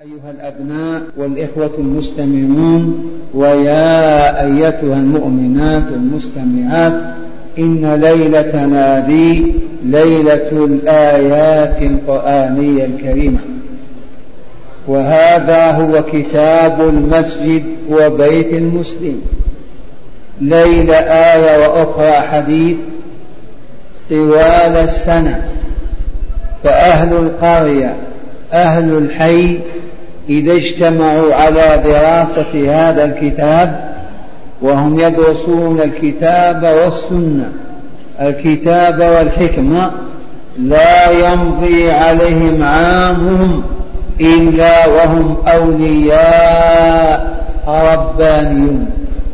أيها الأبناء والإخوة المستمعون ويا أيتها المؤمنات المستمعات، إن ليلتنا هذه ليلة الآيات القرآنية الكريمة، وهذا هو كتاب المسجد وبيت المسلم. ليلة آية وأخرى حديث طوال السنة، فأهل القرية أهل الحي إذا اجتمعوا على دراسة هذا الكتاب وهم يدرسون الكتاب والسنة، الكتاب والحكمة، لا يمضي عليهم عامهم إلا وهم أولياء ربانيون،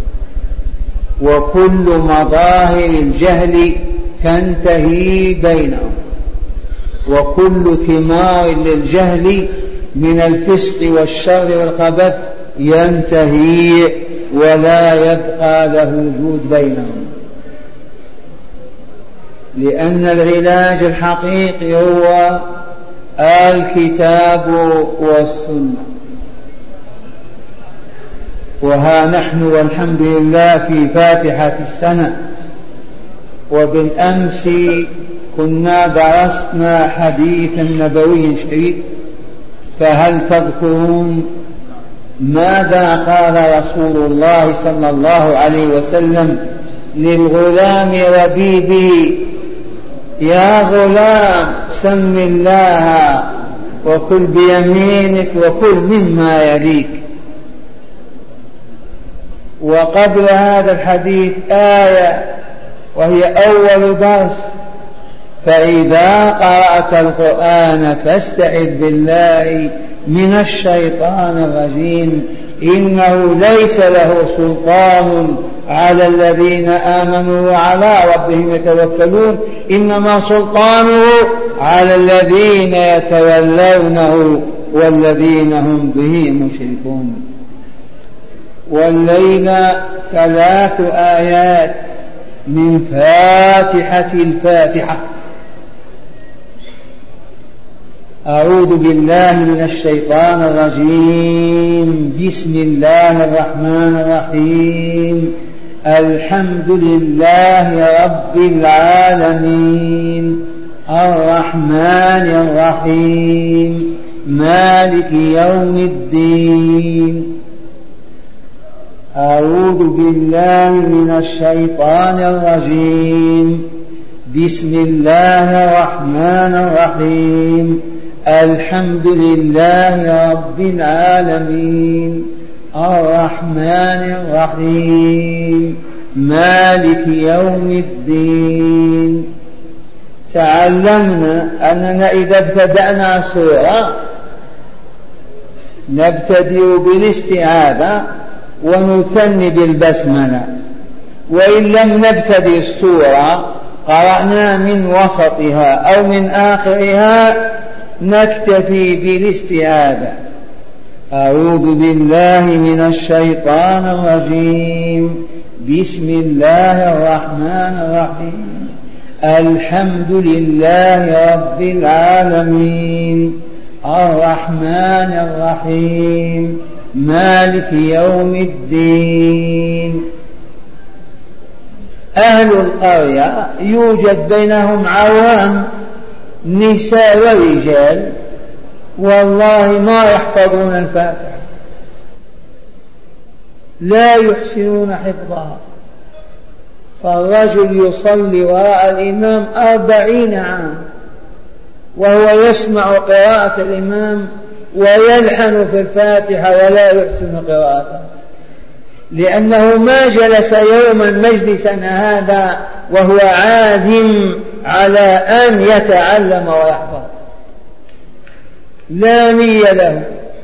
وكل مظاهر الجهل تنتهي بينهم، وكل ثمار للجهل من الفسق والشر والخبث ينتهي ولا يبقى له وجود بينهم، لأن العلاج الحقيقي هو الكتاب والسنة. وها نحن والحمد لله في فاتحة السنة، وبالأمس كنا درسنا حديثا نبوي شريف، فهل تذكرون ماذا قال رسول الله صلى الله عليه وسلم للغلام ربيبي؟ يا غلام سم الله وكل بيمينك وكل مما يليك. وقبل هذا الحديث آية وهي أول درس: فإذا قرأت القرآن فاستعذ بالله من الشيطان الرجيم إنه ليس له سلطان على الذين آمنوا وعلى ربهم يتوكلون، إنما سلطانه على الذين يتولونه والذين هم به مشركون. والليلة 3 آيات من فاتحة الفاتحة. أعوذ بالله من الشيطان الرجيم. بسم الله الرحمن الرحيم. الحمد لله رب العالمين الرحمن الرحيم مالك يوم الدين. أعوذ بالله من الشيطان الرجيم. بسم الله الرحمن الرحيم. الحمد لله رب العالمين الرحمن الرحيم مالك يوم الدين. تعلمنا أننا إذا ابتدأنا سورة نبتدئ بالاستعاذة ونثني بالبسملة، وإن لم نبتدئ السورة قرأنا من وسطها أو من آخرها نكتفي بالاستعاذة. أعوذ بالله من الشيطان الرجيم. بسم الله الرحمن الرحيم. الحمد لله رب العالمين الرحمن الرحيم مالك يوم الدين. أهل القرية يوجد بينهم عوام نساء ورجال والله ما يحفظون الفاتحة، لا يحسنون حفظها، فالرجل يصلي وراء الإمام 40 عام وهو يسمع قراءة الإمام ويلحن في الفاتحة ولا يحسن قراءتها، لأنه ما جلس يوما مجلسا هذا وهو عازم على أن يتعلم ويحفظ، لا نية له.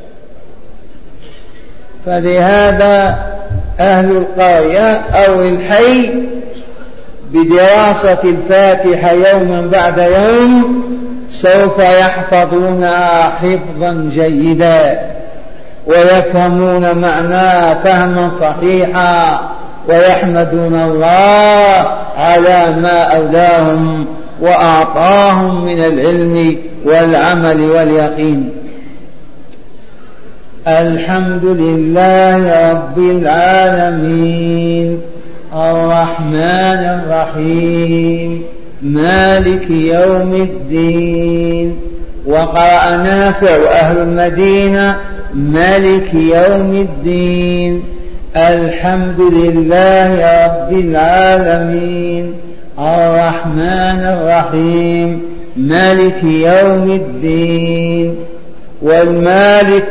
فلهذا أهل القرية أو الحي بدراسة الفاتحة يوما بعد يوم سوف يحفظونها حفظا جيدا ويفهمون معناه فهما صحيحا ويحمدون الله على ما أولاهم وأعطاهم من العلم والعمل واليقين. الحمد لله رب العالمين الرحمن الرحيم مالك يوم الدين. وقرأ نافع وأهل المدينة مالك يوم الدين. الحمد لله رب العالمين الرحمن الرحيم مالك يوم الدين. والمالك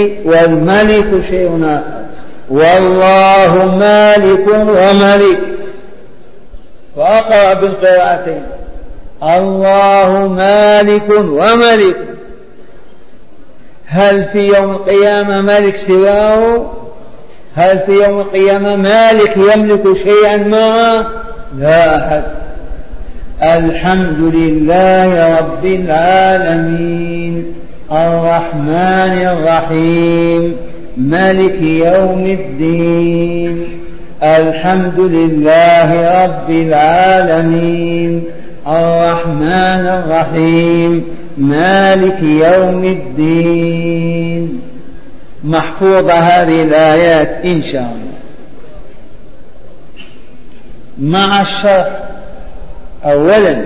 شيء آخر، والله مالك وملك. فأقرأ بالقراءتين الله مالك وملك. هل في يوم القيامة ملك سواه؟ هل في يوم القيامة مالك يملك شيئا معه؟ لا أحد. الحمد لله رب العالمين الرحمن الرحيم مالك يوم الدين. الحمد لله رب العالمين الرحمن الرحيم مالك يوم الدين. محفوظة هذه الآيات إن شاء الله. مع الشرح. أولا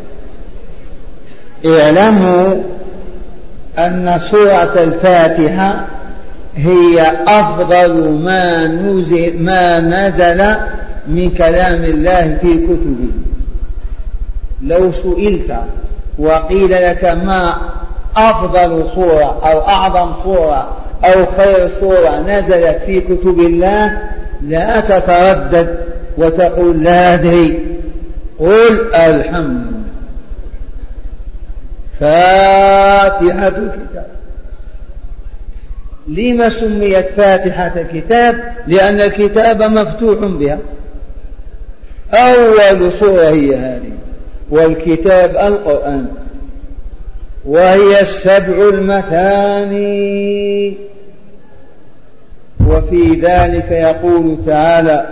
اعلموا أن سورة الفاتحة هي أفضل ما نزل من كلام الله في كتبه. لو سئلت وقيل لك ما أفضل صورة أو أعظم صورة أو خير صورة نزلت في كتب الله لا تتردد وتقول لا أدري، قل الحمد لله. فاتحة الكتاب. لما سميت فاتحة الكتاب؟ لأن الكتاب مفتوح بها. أول صورة هي هذه، والكتاب القرآن، وهي السبع المثاني. وفي ذلك يقول تعالى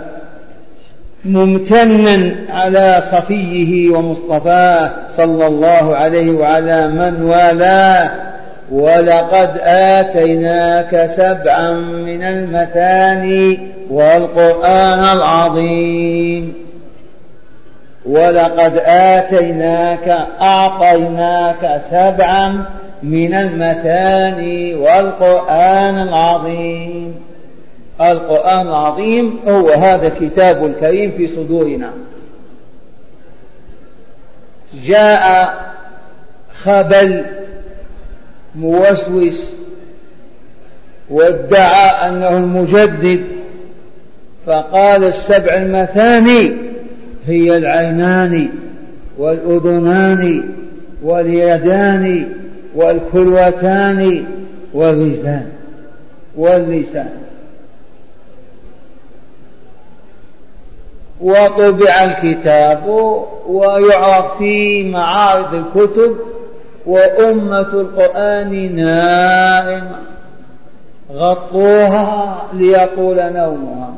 ممتنا على صفيه ومصطفاه صلى الله عليه وعلى من والاه: ولقد آتيناك سبعا من المثاني والقرآن العظيم. ولقد أعطيناك سبعا من المثاني والقرآن العظيم. القرآن العظيم هو هذا الكتاب الكريم في صدورنا. جاء خبل موسوس وادعى أنه المجدد، فقال السبع المثاني هي العينان والأذنان واليدان والكلوتان والرجلان واللسان. وطبع الكتاب ويعرض في معارض الكتب، وأمة القرآن نائمة غطوها ليطول نومها.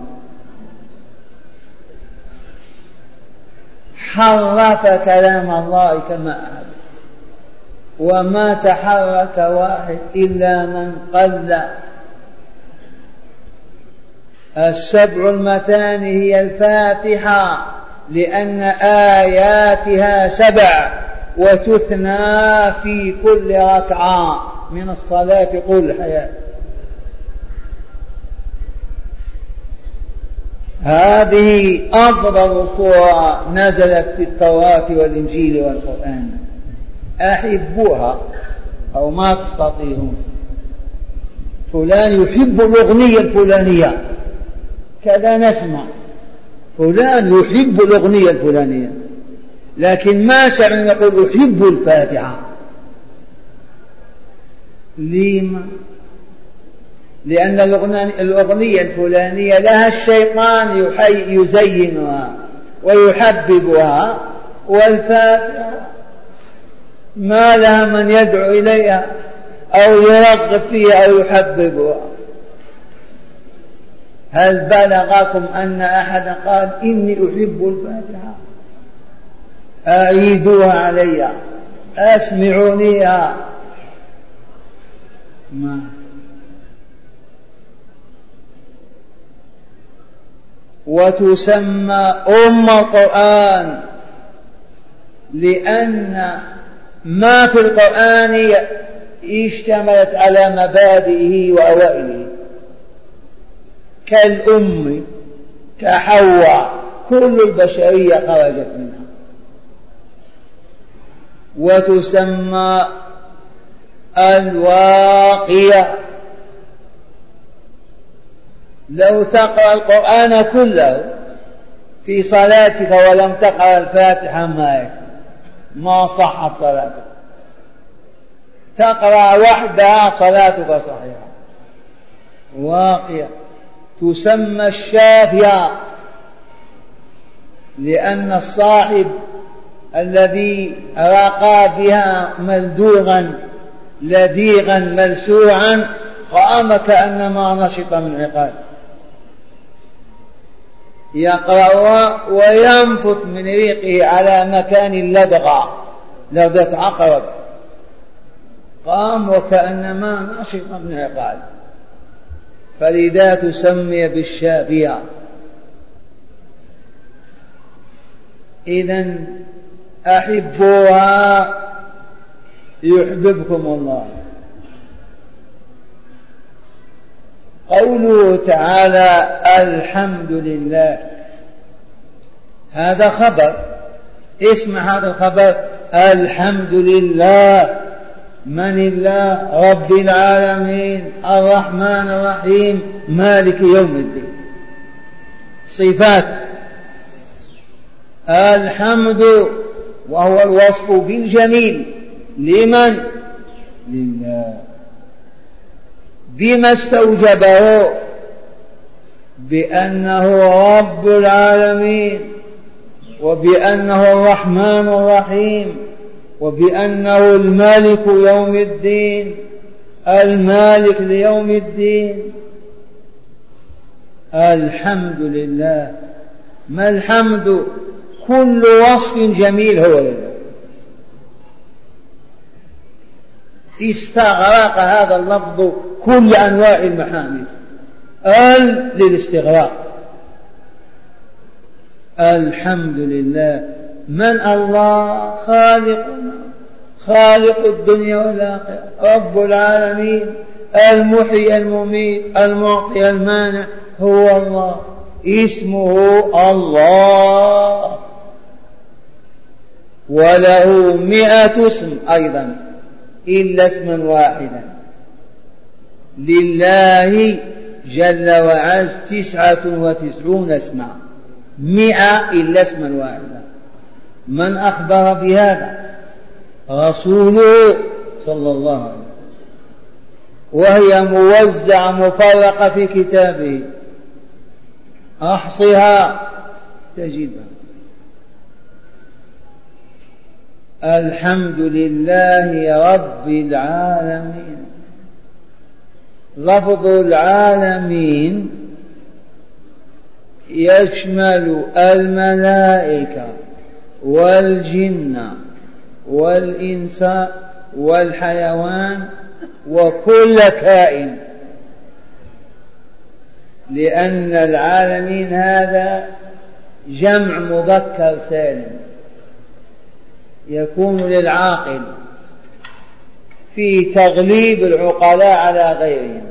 حرف كلام الله كما أحب، وما تحرك واحد إلا من قل. السبع المثاني هي الفاتحة لأن آياتها 7 وتثنى في كل ركعة من الصلاة طول الحياة. هذه أفضل صورة نزلت في التوراة والإنجيل والقرآن. أحبوها أو ما تستطيعون. فلان يحب الأغنية الفلانية، كذا نسمع فلان يحب الأغنية الفلانية، لكن ما سمعنا يقول أحب الفاتحة. لما؟ لأن الأغنية الفلانية لها الشيطان يزينها ويحببها، والفاتحة ما لها من يدعو إليها أو يرغب فيها أو يحببها. هل بلغكم أن أحدا قال إني أحب الفاتحة؟ أعيدوها علي، أسمعونيها. ما وتسمى أم القرآن لأن ما في القرآن اشتملت على مبادئه وأوائله، كالأم كحواء، كل البشرية خرجت منها. وتسمى الواقية. لو تقرأ القرآن كله في صلاتك ولم تقرأ الفاتحة ما صحت صلاتك، تقرأ وحدها صلاتك صحيحة. واقية. تسمى الشافية لأن الصاحب الذي رقى بها ملدوغا لديغا ملسوعا قام كأنما نشط من عقال، يقرأها وينفث من ريقه على مكان لدغة عقرب، قام وكأنما نشط من عقال، فلذا تسمي بالشافية. إذن أحبوها يحببكم الله. قوله تعالى الحمد لله، هذا خبر. اسمع هذا الخبر، الحمد لله. من الله؟ رب العالمين الرحمن الرحيم مالك يوم الدين. صفات الحمد وهو الوصف بالجميل لمن؟ لله. بما استوجبه؟ بأنه رب العالمين، وبأنه الرحمن الرحيم، وبأنه المالك يوم الدين، المالك ليوم الدين. الحمد لله. ما الحمد؟ كل وصف جميل هو لله. استغرق هذا اللفظ كل أنواع المحامد، للاستغراق. الحمد لله. من الله؟ خالقنا، خالق الدنيا والآخرة، رب العالمين، المحيي المميت، المعطي المانع، هو الله. اسمه الله، وله 100 اسم أيضا إلا اسما واحدا. لله جل وعز 99 اسما، 100 إلا اسما واحدا. من أخبر بهذا؟ رسوله صلى الله عليه وسلم، وهي موزعة مفرقة في كتابه، أحصها تجدها. الحمد لله رب العالمين. لفظ العالمين يشمل الملائكة والجن والإنس والحيوان وكل كائن، لأن العالمين هذا جمع مذكر سالم يكون للعاقل في تغليب العقلاء على غيرهم.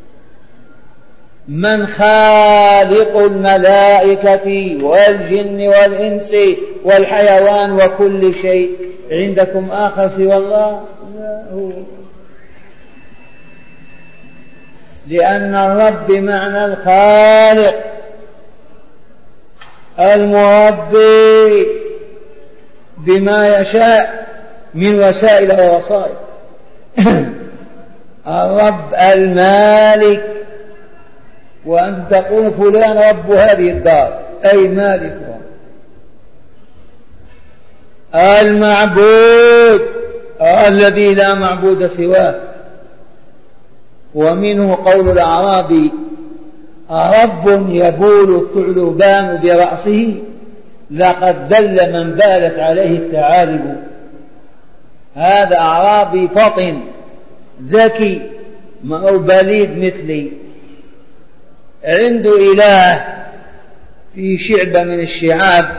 من خالق الملائكة والجن والإنس والحيوان وكل شيء؟ عندكم آخر سوى الله؟ لا هو. لأن الرب بمعنى الخالق المربي بما يشاء من وسائل ووسائط. الرب المالك، وأن تقول فلان رب هذه الدار أي مالكها. المعبود الذي لا معبود سواه. ومنه قول الأعرابي رب يبول الثعلبان برأسه لقد دل من بالت عليه الثعالب. هذا أعرابي فطن ذكي أو بليد مثلي، عنده إله في شعبة من الشعاب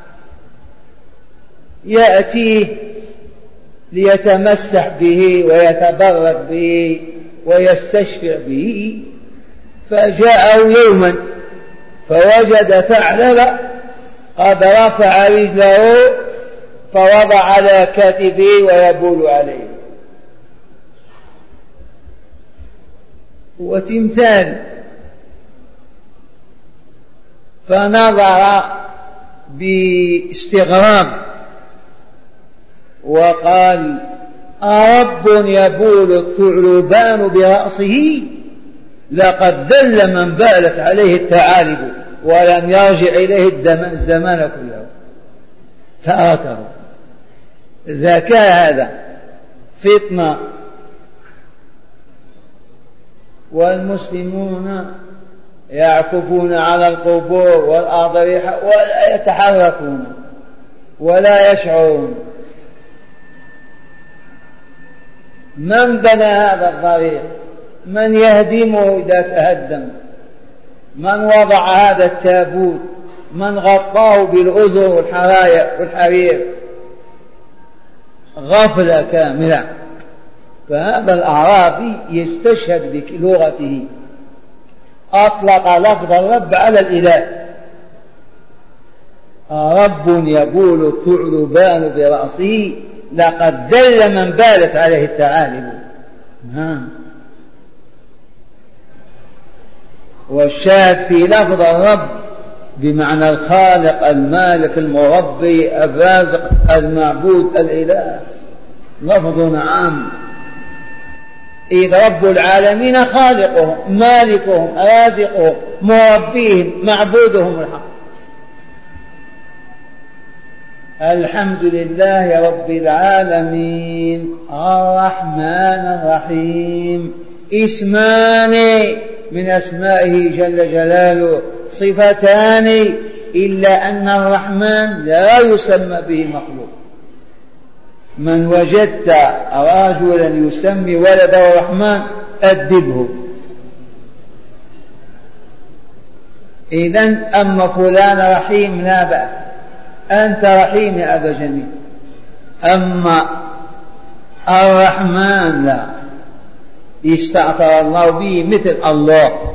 يأتيه ليتمسح به ويتبرك به ويستشفع به، فجاءه يوما فوجد ثعلب قد رفع رجله فوضع على كتفه ويبول عليه، وتمثال، فنظر باستغراب وقال: أرب يبول الثعلبان برأسه؟ لقد ذل من بالت عليه الثعالب ولم يرجع إليه الزمان كله. تركه. ذكاء هذا، فطنة. والمسلمون يعكفون على القبور والأضرحة ولا يتحركون ولا يشعرون. من بنى هذا الضريح؟ من يهدمه إذا تهدم؟ من وضع هذا التابوت؟ من غطاه بالأزر والحرير؟ غفلة كاملة. فهذا الأعرابي يستشهد بلغته، أطلق لفظ الرب على الإله. رب يبول الثعلبان برأسه لقد ذل من بالت عليه الثعالب. والشاهد في لفظ الرب بمعنى الخالق المالك المربي الرازق المعبود الإله، لفظ عام. إذ رب العالمين خالقهم مالكهم رازقهم مربيهم معبودهم الحق. الحمد لله رب العالمين الرحمن الرحيم، اسمان من أسمائه جل جلاله، صفتان، إلا أن الرحمن لا يسمى به مخلوق. من وجدت رجلا يسمي ولده الرحمن أدبه. إذن أما فلان رحيم لا بأس، أنت رحيم يا أبا جميل. أما الرحمن لا، استأثر الله به مثل الله.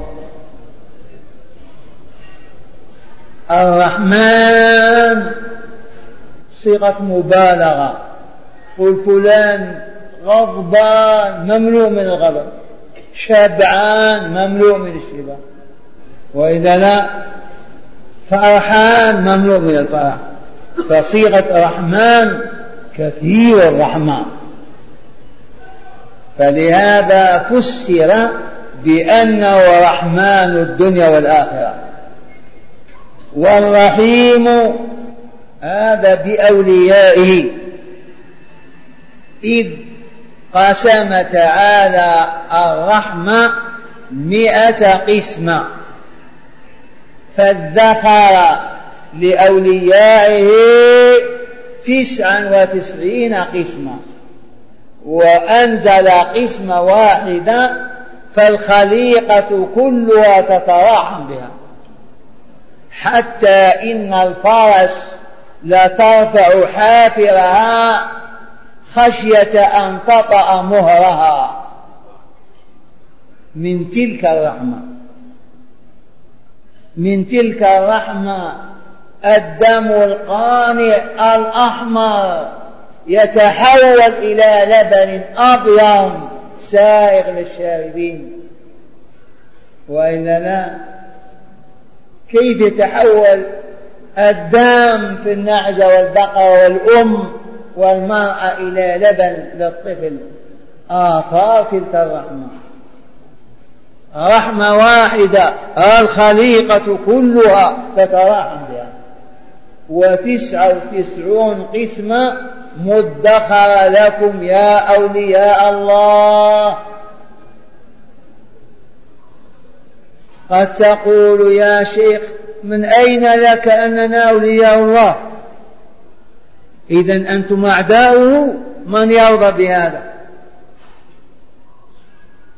الرحمن صيغة مبالغة. قل فلان غضبان مملوء من الغضب، شبعان مملوء من الشبع، وإذا لا فرحان مملوء من الفرح. فصيغة رحمن كثير الرحمن، فلهذا فسر بأنه رحمن الدنيا والآخرة. والرحيم هذا بأوليائه، إذ قسم تعالى الرحمة 100 قسمة، فالذكر لأوليائه 99 قسمة، وأنزل قسم واحدة، فالخليقة كلها تتراحم بها، حتى إن الفرس لترفع حافرها خشية أن تطأ مهرها من تلك الرحمة. من تلك الرحمة الدم القانع الأحمر يتحول إلى لبن أبيض سائغ للشاربين، وإلا لا كيف يتحول الدم في النعجة والبقرة والأم والمرأة إلى لبن للطفل؟ آثار تلك الرحمة. رحمة واحدة الخليقة كلها تتراحم بها، 99 قسمة مدخرة لكم يا أولياء الله. قد تقول يا شيخ من أين لك أننا أولياء الله؟ إذن أنتم أعداؤه. من يرضى بهذا؟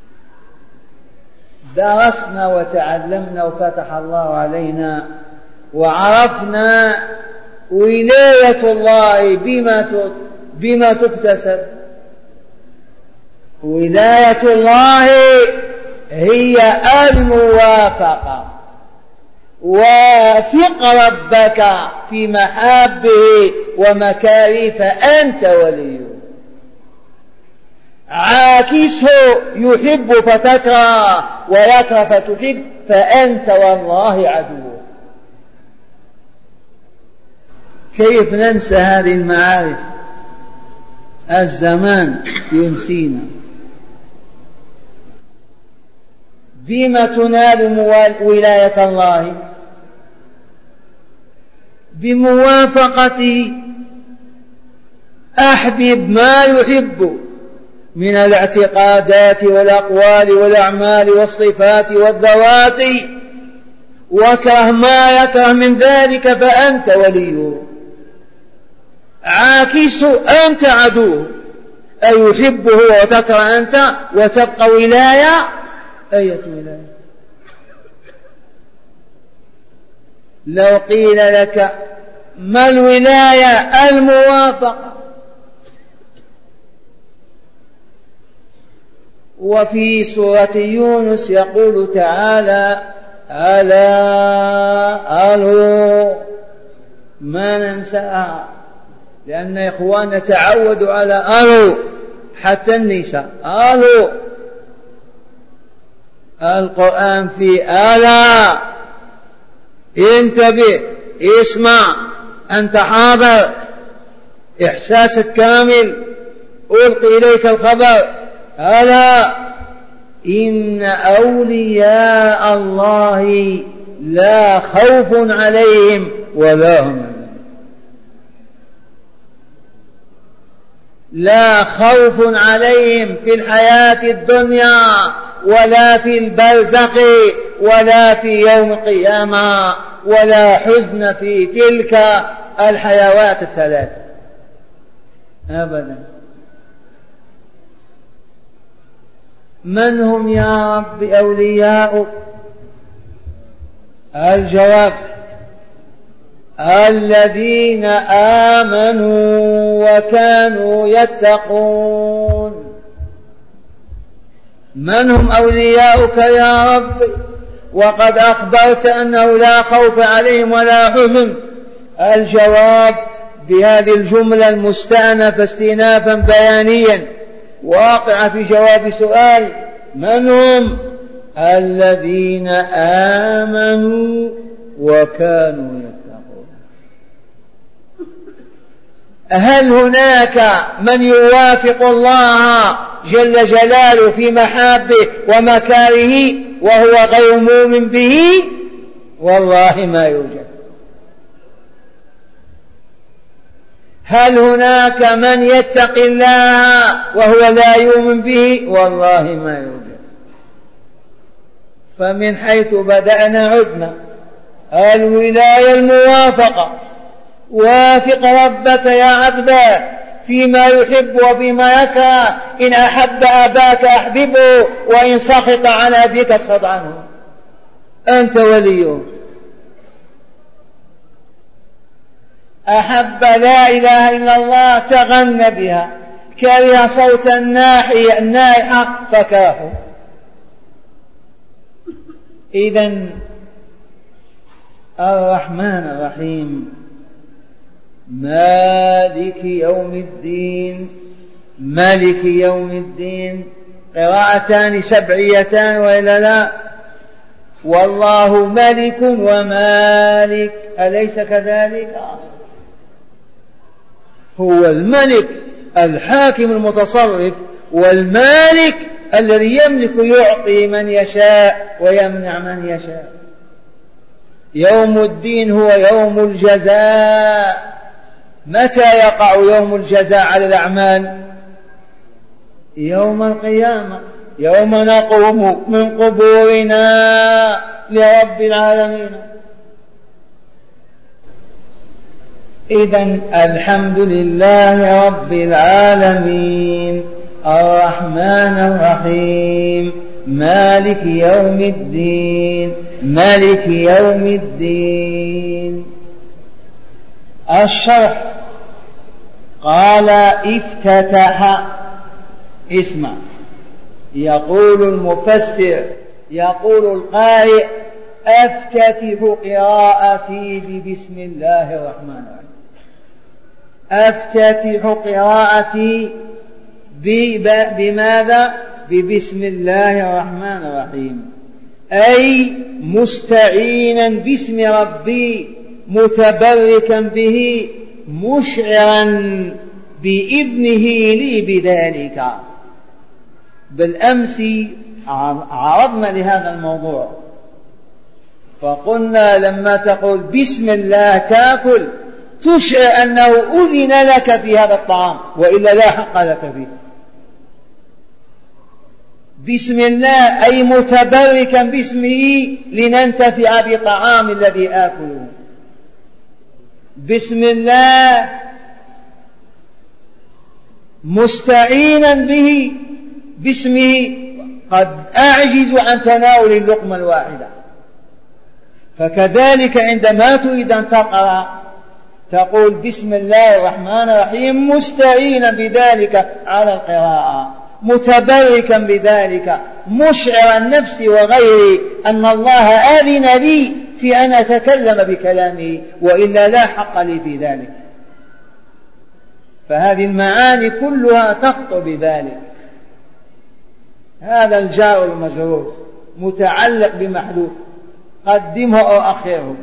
درسنا وتعلمنا وفتح الله علينا وعرفنا ولاية الله بما تكتسب. ولاية الله هي الموافقة. وافق ربك في محابه ومكاره فأنت وليه. عاكسه يحب فتكره ويكره فتحب فأنت والله عدو. كيف ننسى هذه المعارف؟ الزمان ينسينا. بما تنال ولاية الله؟ بموافقته. أحبب ما يحب من الاعتقادات والأقوال والأعمال والصفات والذوات، وكره ما يكره من ذلك فأنت وليه. عاكس أنت عدوه، أي يحبه وتكره أنت وتبقى ولاية. أية ولاية؟ لو قيل لك ما الولاية؟ الموافقة. وفي سورة يونس يقول تعالى ألا ما ننساها، لأن إخواننا تعودوا على حتى النساء. القرآن في ألا، انتبه، اسمع، أنت حاضر، إحساسك كامل، ألقي إليك الخبر. ألا إن أولياء الله لا خوف عليهم ولا هم يحزنون. لا خوف عليهم في الحياة الدنيا ولا في البرزخ ولا في يوم القيامة، ولا حزن في تلك الحيوات الثلاث أبدا. من هم يا رب أولياؤك؟ الجواب الذين آمنوا وكانوا يتقون. من هم أولياؤك يا رب وقد أخبرت أنه لا خوف عليهم ولا حزن؟ الجواب بهذه الجملة المستأنفة استئنافا بيانيا واقع في جواب سؤال من هم؟ الذين آمنوا وكانوا يتقون. هل هناك من يوافق الله جل جلاله في محابه ومكاره وهو غير مؤمن به؟ والله ما يوجد. هل هناك من يتقي الله وهو لا يؤمن به؟ والله ما يوجد. فمن حيث بدأنا عدنا. الولاية الموافقة. وافق ربك يا عبدا فيما يحب وفيما يكره. إن أحب أباك أحببه وإن سخط عن أبيك اسخط عنه، أنت وليه. أحب لا إله إلا الله تغنى بها، كره صوت النائحة فكاهه. إذن الرحمن الرحيم مالك يوم الدين. مالك يوم الدين قراءتان سبعيتان وإلا لا؟ والله ملك ومالك، أليس كذلك؟ هو الملك الحاكم المتصرف، والمالك الذي يملك يعطي من يشاء ويمنع من يشاء. يوم الدين هو يوم الجزاء. متى يقع يوم الجزاء على الأعمال؟ يوم القيامة، يوم نقوم من قبورنا لرب العالمين. إذن الحمد لله رب العالمين الرحمن الرحيم مالك يوم الدين مالك يوم الدين. الشرح قال افتتح. اسمع، يقول المفسر يقول القارئ أفتتح قراءتي ببسم الله الرحمن الرحيم. أفتتح قراءتي بماذا؟ ببسم الله الرحمن الرحيم، أي مستعينا باسم ربي متبركا به مشعرا بإذنه لي بذلك. بالأمس عرضنا لهذا الموضوع فقلنا لما تقول بسم الله تأكل تشعر أنه أذن لك في هذا الطعام وإلا لا حق لك فيه. بسم الله أي متبركا باسمه لننتفع بطعام الذي آكله. بسم الله مستعينا به باسمه قد أعجز عن تناول اللقمة الواحدة. فكذلك عندما تريد أن تقرأ تقول بسم الله الرحمن الرحيم مستعينا بذلك على القراءة متبركا بذلك مشعر النفس وغيري أن الله آذن لي في أن أتكلم بكلامه وإلا لا حق لي في ذلك. فهذه المعاني كلها تخطر بذلك. هذا الجار المجرور متعلق بمحذوف قدمه أو أخره.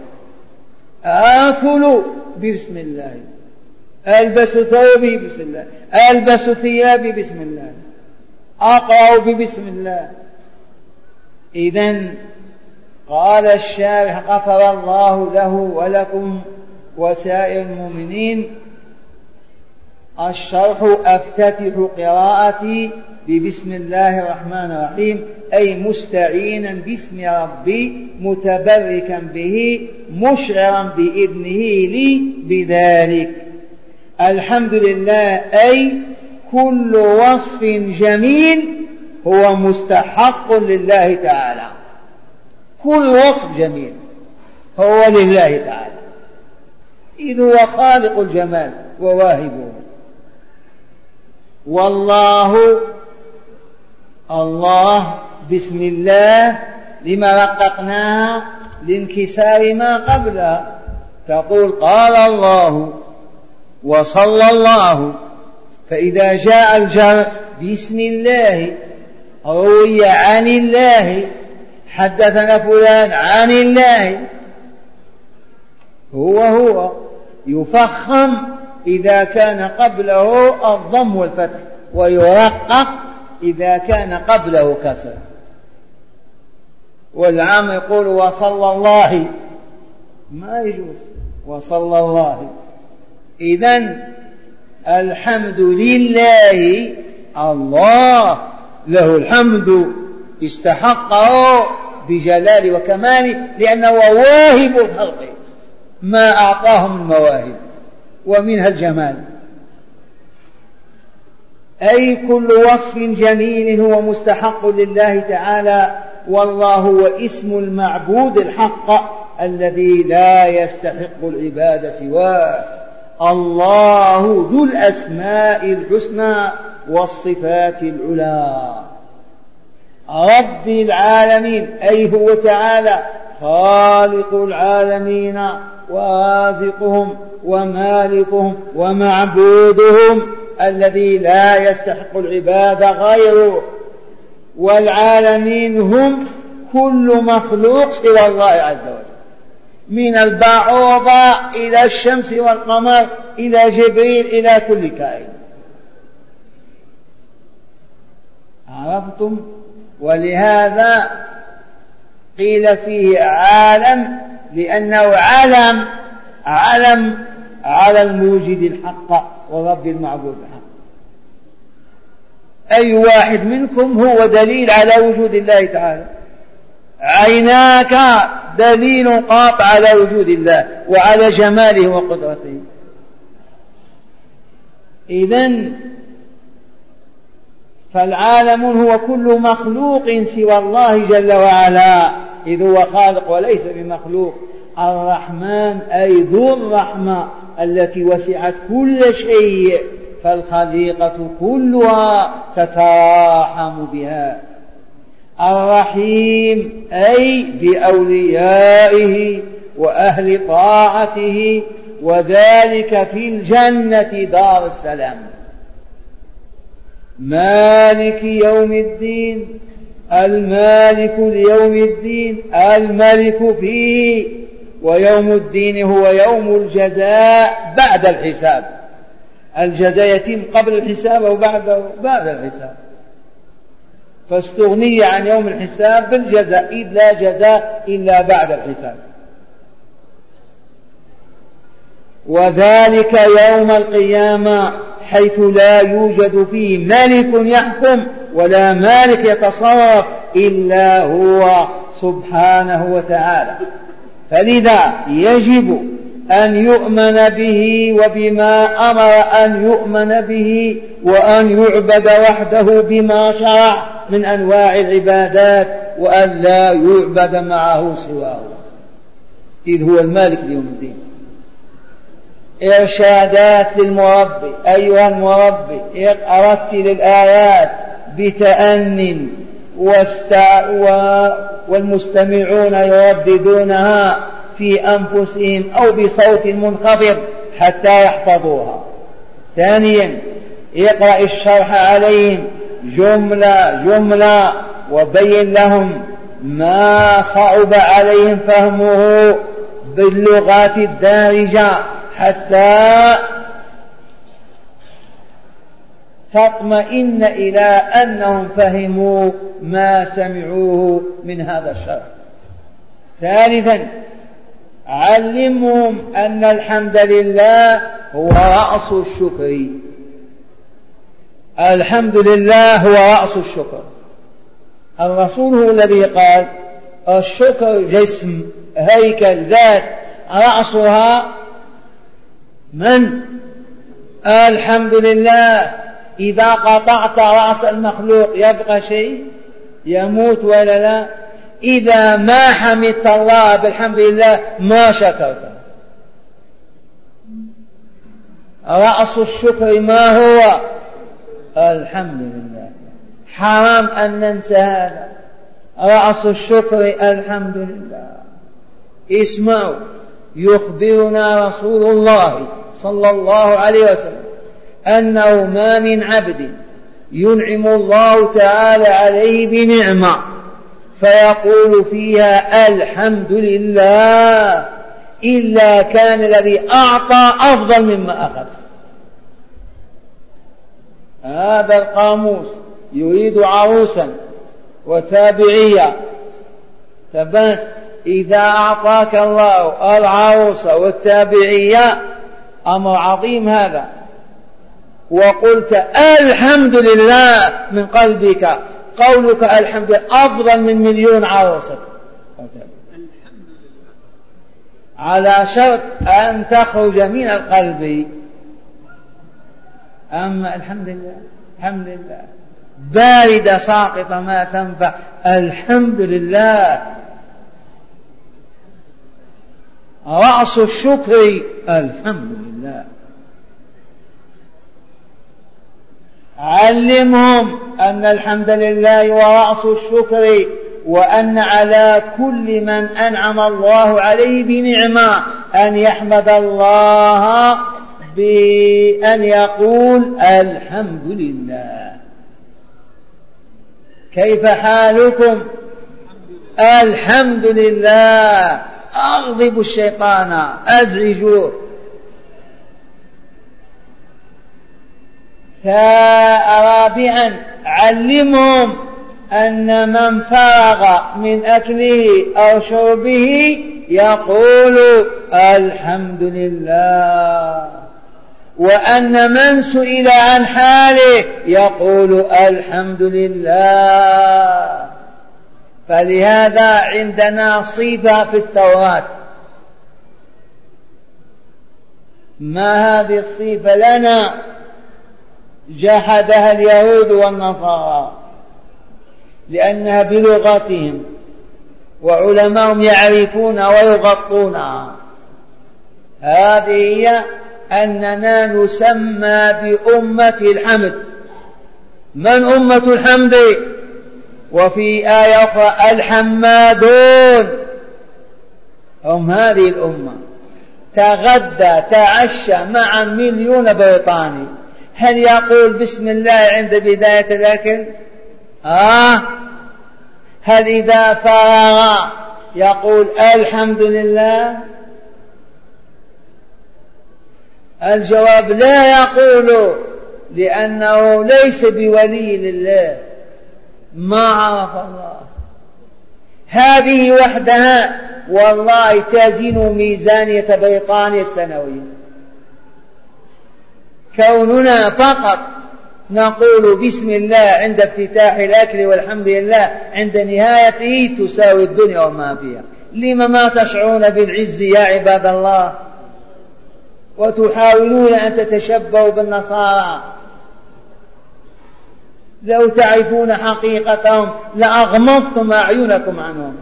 آكل بسم الله، ألبس ثوبي بسم الله، ألبس ثيابي بسم الله، أقرأ ببسم الله. إذن قال الشارح غفر الله له ولكم وسائر المؤمنين. الشرح أفتتح قراءتي ببسم الله الرحمن الرحيم أي مستعينا باسم ربي متبركا به مشعرا بإذنه لي بذلك. الحمد لله أي كل وصف جميل هو مستحق لله تعالى. كل وصف جميل هو لله تعالى إذ هو خالق الجمال وواهبه. والله الله بسم الله لما رققناها لانكسار ما قبلها. تقول قال الله وصلى الله، فإذا جاء الجر بسم الله روي عن الله حدثنا فلان عن الله هو يفخم إذا كان قبله الضم والفتح ويرقق إذا كان قبله كسر. والعام يقول وصلى الله ما يجوز وصلى الله. إذن الحمد لله الله له الحمد استحقه بجلال وكماله لأنه واهب الخلق ما أعطاهم المواهب ومنها الجمال. أي كل وصف جميل هو مستحق لله تعالى. والله هو اسم المعبود الحق الذي لا يستحق العبادة سواه. الله ذو الأسماء الحسنى والصفات العلى. رب العالمين أي هو تعالى خالق العالمين ورازقهم ومالكهم ومعبودهم الذي لا يستحق العبادة غيره. والعالمين هم كل مخلوق سوى الله عز وجل من البعوضة إلى الشمس والقمر إلى جبريل إلى كل كائن. عرفتم؟ ولهذا قيل فيه عالم لأنه علم على الموجد الحق ورب المعبود الحق. أي واحد منكم هو دليل على وجود الله تعالى. عيناك دليل قاطع على وجود الله وعلى جماله وقدرته. إذن فالعالم هو كل مخلوق سوى الله جل وعلا، إذ هو خالق وليس بمخلوق. الرحمن أي ذو الرحمة التي وسعت كل شيء، فالخليقة كلها تتراحم بها. الرحيم أي بأوليائه وأهل طاعته، وذلك في الجنة دار السلام. مالك يوم الدين، المالك ليوم الدين، الملك فيه. ويوم الدين هو يوم الجزاء بعد الحساب. الجزاء يتم قبل الحساب أو بعد الحساب، فاستغني عن يوم الحساب بالجزاء، إذ لا جزاء إلا بعد الحساب. وذلك يوم القيامة، حيث لا يوجد فيه ملك يحكم ولا مالك يتصرف إلا هو سبحانه وتعالى. فلذا يجب أن يؤمن به وبما أمر أن يؤمن به، وأن يعبد وحده بما شرع من أنواع العبادات، وأن لا يعبد معه سواه، إذ هو المالك ليوم الدين. إرشادات للمربي. أيها المربي، رتل الآيات بتأن والمستمعون يرددونها في أنفسهم أو بصوت منخفض حتى يحفظوها. ثانيا، اقرأ الشرح عليهم جملة جملة، وبين لهم ما صعب عليهم فهمه باللغات الدارجة حتى تطمئن إلى أنهم فهموا ما سمعوه من هذا الشرح. ثالثا، علمهم أن الحمد لله هو رأس الشكر. الحمد لله هو رأس الشكر. الرسول هو الذي قال الشكر جسم، هيكل، ذات، رأسها من؟ الحمد لله. إذا قطعت رأس المخلوق يبقى شيء؟ يموت ولا لا؟ إذا ما حمدت الله بالحمد لله ما شكرت. رأس الشكر ما هو؟ الحمد لله. حرام أن ننسى هذا. رأس الشكر الحمد لله. اسمعوا، يخبرنا رسول الله صلى الله عليه وسلم أنه ما من عبد ينعم الله تعالى عليه بنعمة فيقول فيها الحمد لله إلا كان الذي أعطى أفضل مما أخذ. هذا القاموس يريد عروسا وتابعية، تبان إذا أعطاك الله العروسة والتابعية أمر عظيم هذا، وقلت الحمد لله من قلبك، قولك الحمد لله أفضل من مليون عروسة، على شرط أن تخرج من القلب. أما الحمد لله، الحمد لله باردة ساقطة ما تنفع، الحمد لله رأس الشكر الحمد لله. علمهم أن الحمد لله ورأس الشكر، وأن على كل من أنعم الله عليه بنعمة أن يحمد الله بأن يقول الحمد لله. كيف حالكم؟ الحمد لله. أغضب الشيطان، أزعجوه. رابعا، علمهم أن من فرغ من أكله أو شربه يقول الحمد لله، وأن من سئل عن حاله يقول الحمد لله. فلهذا عندنا صفة في التوراة، ما هذه الصفة لنا؟ جحدها اليهود والنصارى لأنها بلغتهم، وعلماءهم يعرفونها ويغطونها. هذه هي أننا نسمى بأمة الحمد. من أمة الحمد؟ وفي آية أخرى الحمادون، هم هذه الأمة. تغدى تعشى مع 1,000,000 بريطاني، هل يقول بسم الله عند بداية الأكل؟ هل إذا فرغ يقول الحمد لله؟ الجواب لا يقول، لأنه ليس بولي لله، ما عرف الله. هذه وحدها والله تزن ميزانية بريطانيا السنوية. كوننا فقط نقول بسم الله عند افتتاح الأكل والحمد لله عند نهايته تساوي الدنيا وما فيها. لما ما تشعرون بالعز يا عباد الله وتحاولون أن تتشبهوا بالنصارى؟ لو تعرفون حقيقتهم لأغمضتم أعينكم عنهم.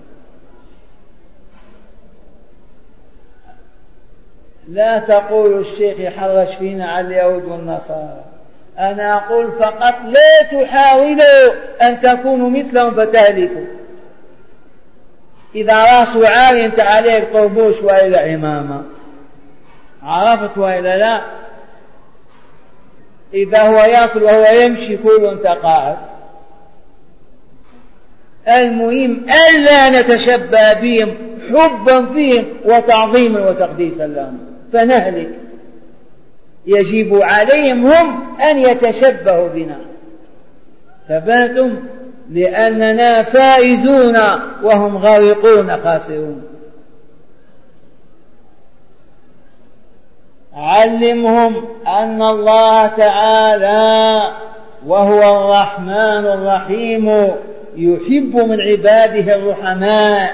لا تقول الشيخ يحرش فينا على اليهود والنصارى، أنا أقول فقط لا تحاولوا أن تكونوا مثلهم فتهلكوا. إذا راسوا عالي انت عليك طربوش وإلى عمامة، عرفت وإلا لا؟ إذا هو يأكل وهو يمشي كل انت قاعد. المهم ألا نتشبه بهم حبا فيهم وتعظيما وتقديسا لهم فنهلك. يجب عليهم هم أن يتشبهوا بنا. ثباتهم لأننا فائزون وهم غارقون خاسرون. علمهم أن الله تعالى وهو الرحمن الرحيم يحب من عباده الرحماء.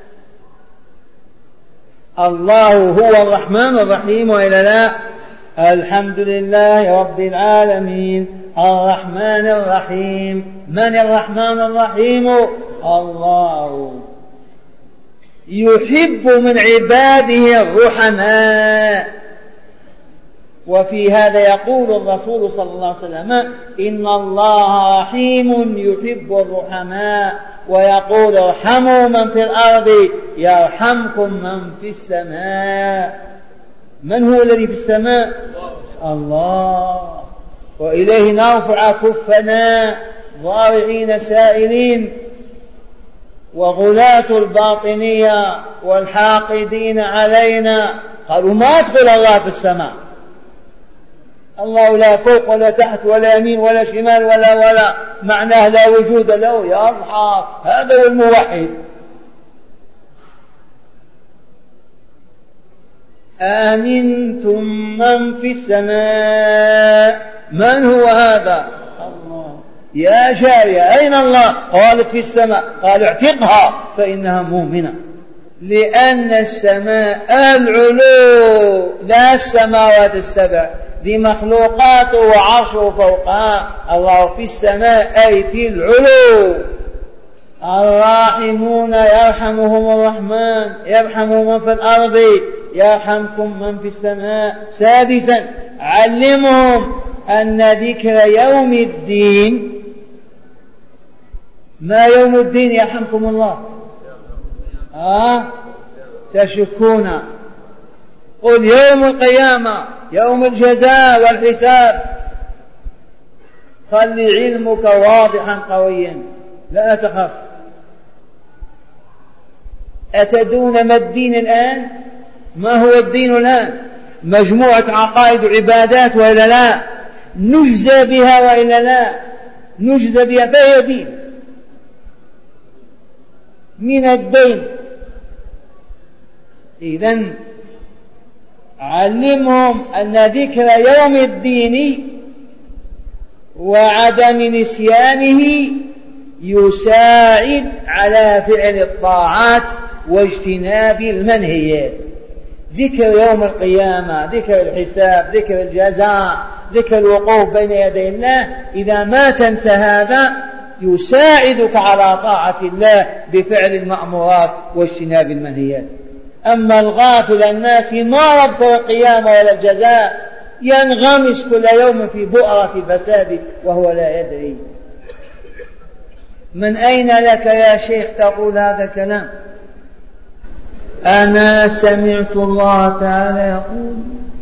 الله هو الرحمن الرحيم وإلا لا؟ الحمد لله رب العالمين الرحمن الرحيم. من الرحمن الرحيم؟ الله. يحب من عباده الرحماء. وفي هذا يقول الرسول صلى الله عليه وسلم إن الله رحيم يحب الرحماء، ويقول ارحموا من في الأرض يرحمكم من في السماء. من هو الذي في السماء؟ الله. وإليه نرفع كفنا ضارعين سائلين. وغلاة الباطنية والحاقدين علينا قالوا ما أدخل الله في السماء، الله لا فوق ولا تحت ولا يمين ولا شمال ولا معناه لا وجود له. يا أضحى، هذا هو الموحد. آمنتم من في السماء. من هو هذا؟ الله. يا جارية أين الله؟ قالت في السماء. قال اعتقها فإنها مؤمنة. لأن السماء العلو لا السماوات السبع، دي مخلوقات وعرشه فوقها. الله في السماء أي في العلو. الراحمون يرحمهم الرحمن يرحمهم من في الأرض يرحمكم من في السماء. سادسا علمهم أن ذكر يوم الدين. ما يوم الدين يرحمكم الله؟ تشكون. قل يوم القيامة، يوم الجزاء والحساب. خلي علمك واضحا قويا لا تخف. أتدون ما الدين الآن؟ ما هو الدين الآن؟ مجموعة عقائد وعبادات وإلا لا؟ نجزى بها وإلا لا؟ نجزى بها فهي دين. من الدين. إذن علمهم أن ذكر يوم الدين وعدم نسيانه يساعد على فعل الطاعات واجتناب المنهيات. ذكر يوم القيامة، ذكر الحساب، ذكر الجزاء، ذكر الوقوف بين يدي الله، إذا ما تنسى هذا يساعدك على طاعة الله بفعل المأمورات واجتناب المنهيات. أما الغافل الناس ما يذكر القيامة ولا الجزاء، ينغمس كل يوم في بؤرة الفساد وهو لا يدري. من أين لك يا شيخ تقول هذا الكلام؟ أنا سمعت الله تعالى يقول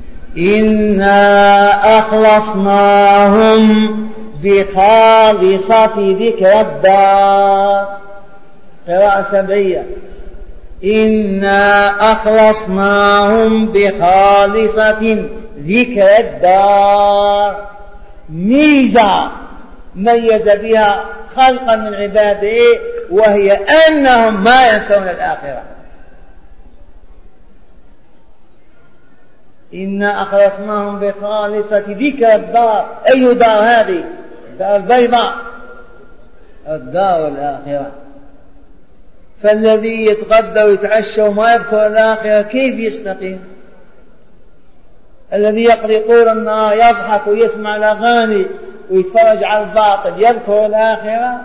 إنا أخلصناهم بخالصة ذكر الدار، قراءة سبعية، إنا أخلصناهم بخالصة ذكر الدار، ميزة ميز بها خلقا من عباده، وهي أنهم ما ينسون الآخرة. إنا أخلصناهم بخالصة ذكر الدار. أي دار هذه؟ الدار البيضاء، الدار الآخرة. فالذي يتغدى ويتعشى وما يذكر الآخرة كيف يستقيم؟ الذي يقضي طول النهار يضحك ويسمع الأغاني ويتفرج على الباطل يذكر الآخرة؟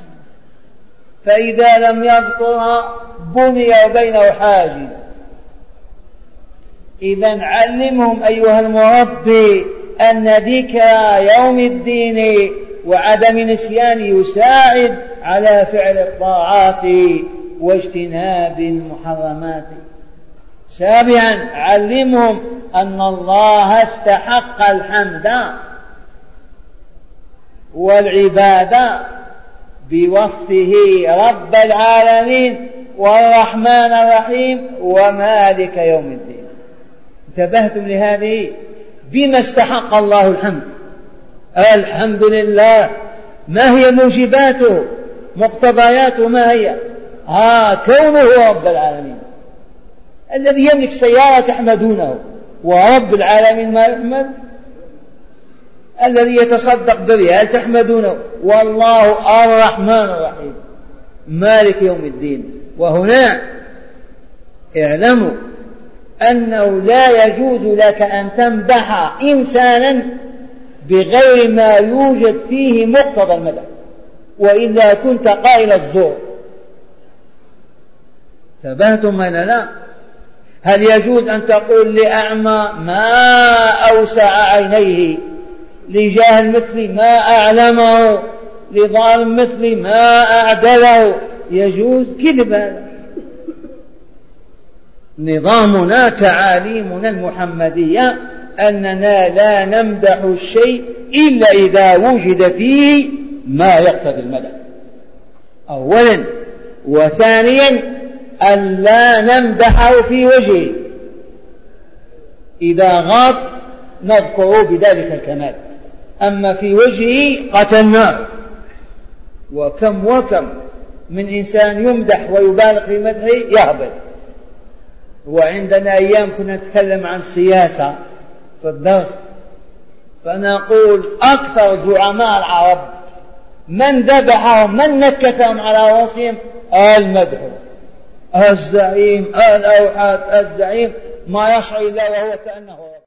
فإذا لم يذكرها بني بينه حاجز. إذن علمهم أيها المربي أن ذكر يوم الدين وعدم نسيان يساعد على فعل الطاعات واجتناب المحرمات. سابعا، علمهم أن الله استحق الحمد والعبادة بوصفه رب العالمين والرحمن الرحيم ومالك يوم الدين. انتبهتم لهذه؟ بما استحق الله الحمد؟ الحمد لله. ما هي موجباته مقتضياته؟ ما هي؟ كونه رب العالمين. الذي يملك سيارة تحمدونه، ورب العالمين ما يحمد. الذي يتصدق بريال تحمدونه، والله الرحمن الرحيم مالك يوم الدين. وهنا اعلموا أنه لا يجوز لك أن تمدح إنسانا بغير ما يوجد فيه مقتضى المدح، وإلا كنت قائل الزور. انتبهتم ولا لا؟ هل يجوز أن تقول لأعمى ما أوسع عينيه، لجاهل مثلي ما أعلمه، لظالم مثلي ما أعدله؟ يجوز؟ كذب هذا. نظامنا تعاليمنا المحمدية أننا لا نمدح الشيء إلا إذا وجد فيه ما يقتضي المدح أولا، وثانيا أن لا نمدحه في وجهه، إذا غاب نذكره بذلك الكمال، أما في وجهه قتلناه. وكم من إنسان يمدح ويبالغ في مدحه يهبط. وعندنا أيام كنا نتكلم عن السياسة في الدرس، فنقول أكثر زعماء العرب من ذبحهم من نكسهم على رؤوسهم المدح. الزعيم الأوحد الزعيم ما يشعر إلا وهو كأنه